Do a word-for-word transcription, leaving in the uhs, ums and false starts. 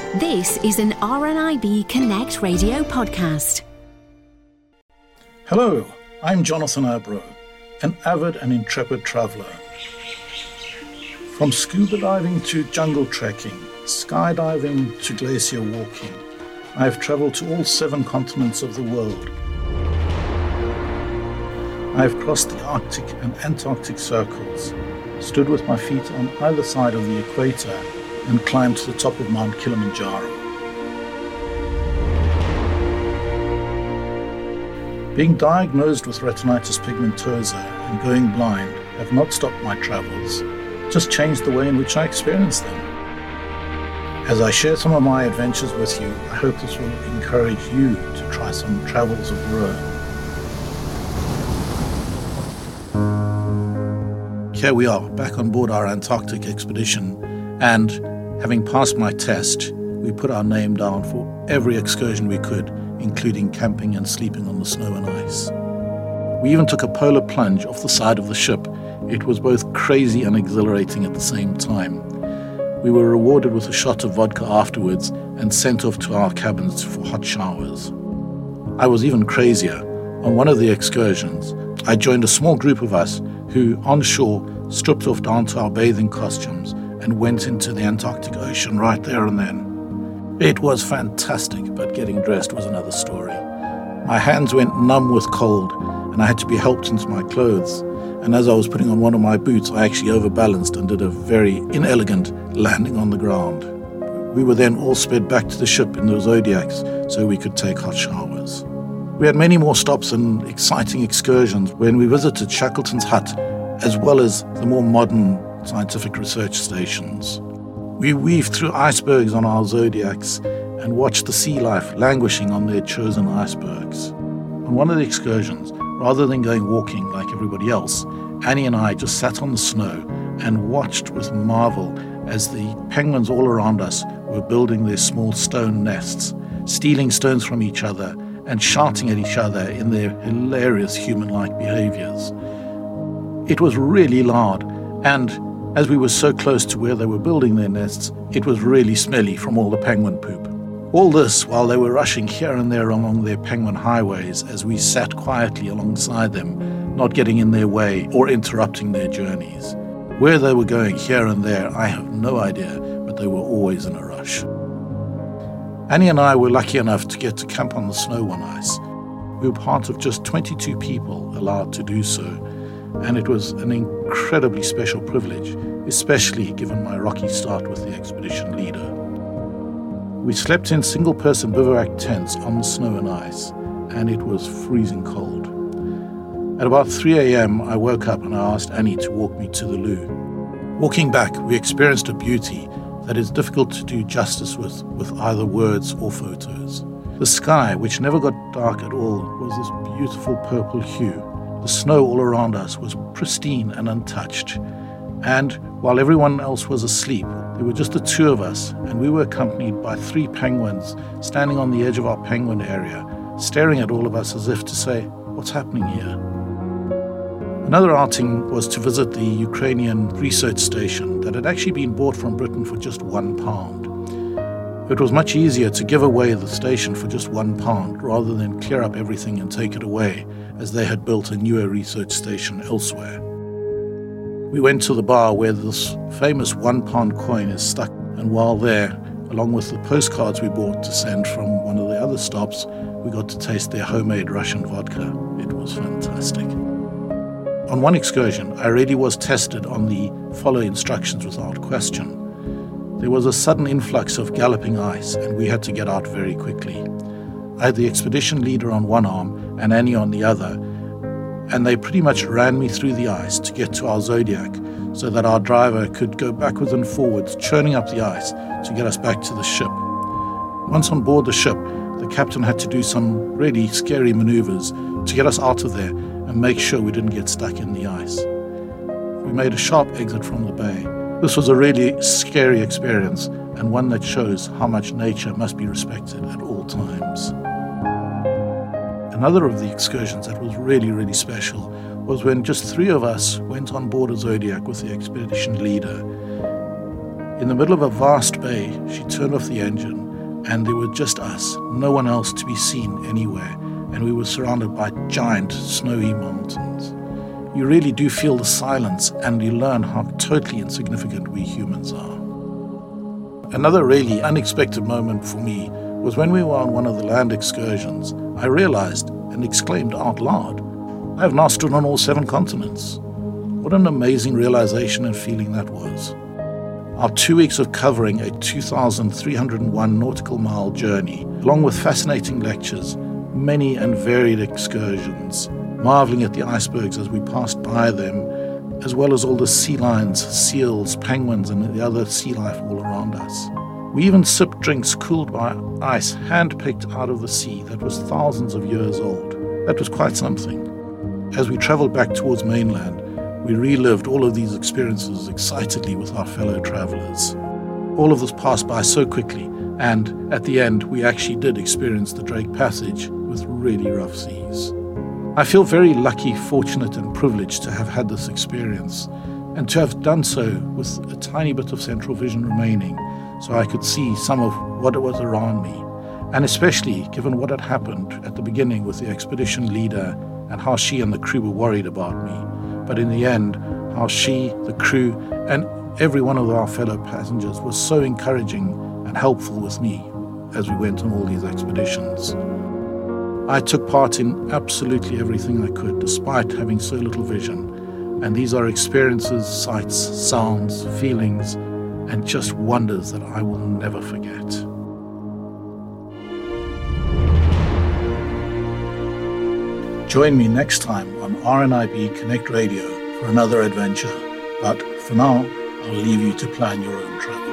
This is an R N I B Connect radio podcast. Hello, I'm Jonathan Abro, an avid and intrepid traveller. From scuba diving to jungle trekking, skydiving to glacier walking, I have travelled to all seven continents of the world. I have crossed the Arctic and Antarctic circles, stood with my feet on either side of the equator, and climbed to the top of Mount Kilimanjaro. Being diagnosed with retinitis pigmentosa and going blind have not stopped my travels, just changed the way in which I experience them. As I share some of my adventures with you, I hope this will encourage you to try some travels of your own. Here we are, back on board our Antarctic expedition, and having passed my test, we put our name down for every excursion we could, including camping and sleeping on the snow and ice. We even took a polar plunge off the side of the ship. It was both crazy and exhilarating at the same time. We were rewarded with a shot of vodka afterwards and sent off to our cabins for hot showers. I was even crazier. On one of the excursions, I joined a small group of us who, on shore, stripped off down to our bathing costumes and went into the Antarctic Ocean right there and then. It was fantastic, but getting dressed was another story. My hands went numb with cold, and I had to be helped into my clothes. And as I was putting on one of my boots, I actually overbalanced and did a very inelegant landing on the ground. We were then all sped back to the ship in the Zodiacs so we could take hot showers. We had many more stops and exciting excursions when we visited Shackleton's hut, as well as the more modern scientific research stations. We weaved through icebergs on our Zodiacs and watched the sea life languishing on their chosen icebergs. On one of the excursions, rather than going walking like everybody else, Annie and I just sat on the snow and watched with marvel as the penguins all around us were building their small stone nests, stealing stones from each other and shouting at each other in their hilarious human-like behaviors. It was really loud, and as we were so close to where they were building their nests, it was really smelly from all the penguin poop. All this while they were rushing here and there along their penguin highways as we sat quietly alongside them, not getting in their way or interrupting their journeys. Where they were going here and there, I have no idea, but they were always in a rush. Annie and I were lucky enough to get to camp on the snow one ice. We were part of just twenty-two people allowed to do so, and it was an incredibly special privilege, especially given my rocky start with the expedition leader. We slept in single-person bivouac tents on the snow and ice, and it was freezing cold. At about three a.m., I woke up and I asked Annie to walk me to the loo. Walking back, we experienced a beauty that is difficult to do justice with, with either words or photos. The sky, which never got dark at all, was this beautiful purple hue. The snow all around us was pristine and untouched. And while everyone else was asleep, there were just the two of us, and we were accompanied by three penguins standing on the edge of our penguin area, staring at all of us as if to say, "What's happening here?" Another outing was to visit the Ukrainian research station that had actually been bought from Britain for just one pound. It was much easier to give away the station for just one pound rather than clear up everything and take it away, as they had built a newer research station elsewhere. We went to the bar where this famous one-pound coin is stuck, and while there, along with the postcards we bought to send from one of the other stops, we got to taste their homemade Russian vodka. It was fantastic. On one excursion, I really was tested on the follow instructions without question. There was a sudden influx of galloping ice, and we had to get out very quickly. I had the expedition leader on one arm and Annie on the other, and they pretty much ran me through the ice to get to our Zodiac so that our driver could go backwards and forwards, churning up the ice to get us back to the ship. Once on board the ship, the captain had to do some really scary maneuvers to get us out of there and make sure we didn't get stuck in the ice. We made a sharp exit from the bay. This was a really scary experience, and one that shows how much nature must be respected at all times. Another of the excursions that was really, really special was when just three of us went on board a Zodiac with the expedition leader. In the middle of a vast bay, she turned off the engine, and there were just us, no one else to be seen anywhere, and we were surrounded by giant snowy mountains. You really do feel the silence, and you learn how totally insignificant we humans are. Another really unexpected moment for me was when we were on one of the land excursions. I realized and exclaimed out loud, I have now stood on all seven continents. What an amazing realization and feeling that was. Our two weeks of covering a two thousand three hundred one nautical mile journey, along with fascinating lectures, many and varied excursions, marveling at the icebergs as we passed by them, as well as all the sea lions, seals, penguins, and the other sea life all around us. We even sipped drinks cooled by ice hand-picked out of the sea that was thousands of years old. That was quite something. As we traveled back towards mainland, we relived all of these experiences excitedly with our fellow travelers. All of this passed by so quickly, and at the end, we actually did experience the Drake Passage with really rough seas. I feel very lucky, fortunate, and privileged to have had this experience, and to have done so with a tiny bit of central vision remaining, so I could see some of what it was around me, and especially given what had happened at the beginning with the expedition leader and how she and the crew were worried about me. But in the end, how she, the crew, and every one of our fellow passengers was so encouraging and helpful with me as we went on all these expeditions. I took part in absolutely everything I could, despite having so little vision, and these are experiences, sights, sounds, feelings, and just wonders that I will never forget. Join me next time on R N I B Connect Radio for another adventure, but for now, I'll leave you to plan your own travel.